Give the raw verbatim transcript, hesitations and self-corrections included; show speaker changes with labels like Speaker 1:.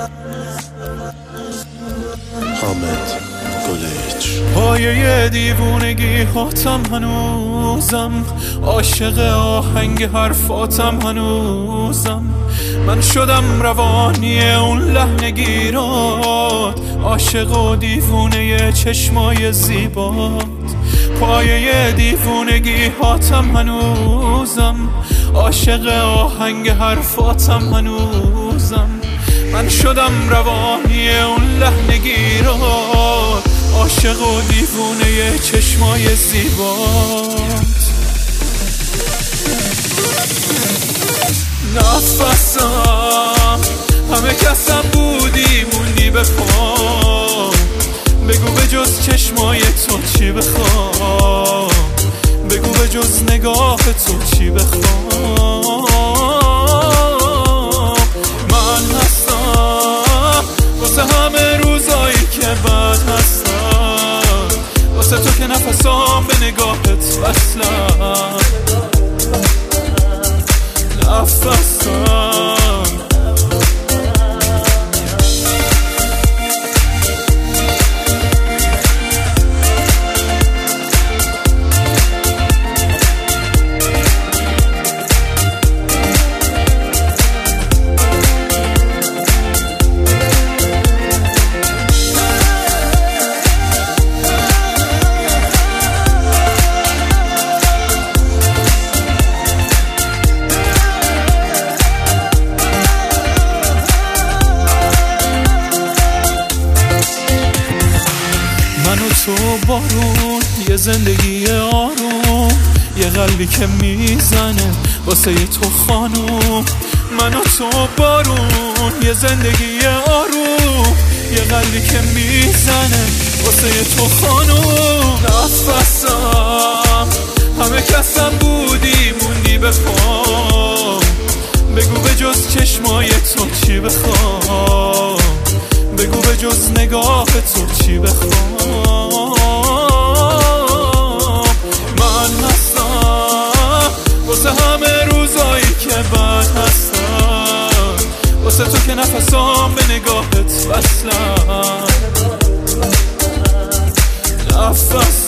Speaker 1: حامد گلیچ.
Speaker 2: پایه دیوونگی هاتم هنوزم، عاشق آهنگ حرفاتم هنوزم. من شدم روانی اون لحنگیرات، عاشق و دیوونه چشمای زیبات. پایه دیوونگی هاتم هنوزم، عاشق آهنگ حرفاتم هنوزم. من شدم روانی اون لحنگیرات، عاشق و دیوونه چشمای زیبات. نفسم همه کسم بودی، موندی به پا. بگو به جز چشمای تو چی بخوام، بگو به جز نگاه تو چی بخوام. من هستم واسه همه روزایی که بد هستم، واسه تو که نفسام به نگاهت وصلم. نفسم من و تو بارون، یه زندگی آروم، یه قلبی که میزنه واسه تو خانوم. من و تو بارون، یه زندگی آروم، یه قلبی که میزنه واسه تو خانوم. نفسم همه کسم بودی، موندی به پا. بگو به جز چشمای تو چی بخوام، بگو به جز نگاه تو چی بخوام. من هستم واسه همه روزایی که بد هستم، واسه تو که نفسام به نگاهت وصلم. نفس